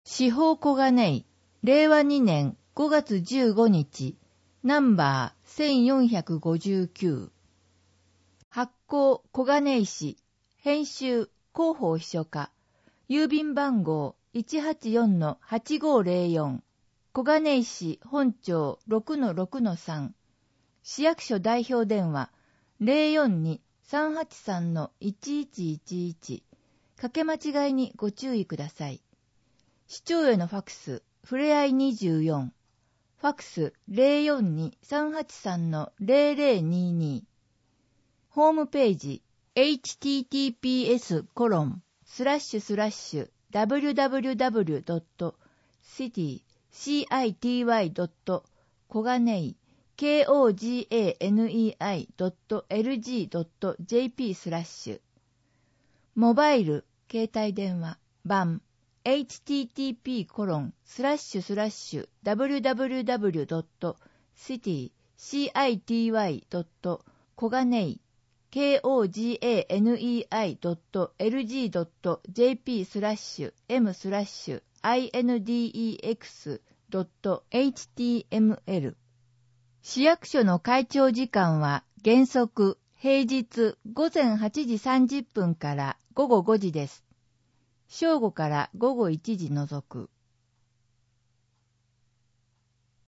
司法小金井、令和2年5月15日、ナンバー1459。発行小金井市、編集広報秘書課、郵便番号 184-8504、小金井市本町 6-6-3、市役所代表電話 042-383-1111、かけ間違いにご注意ください。市長へのファクス、ふれあい24、ファクス 042-383-0022、ホームページ https://www.city.koganei.lg.jp/ モバイル、携帯電話、版http://www.city.koganei.lg.jp/m/index.html。 市役所の開庁時間は原則平日午前8時30分から午後5時です。正午から午後1時除く。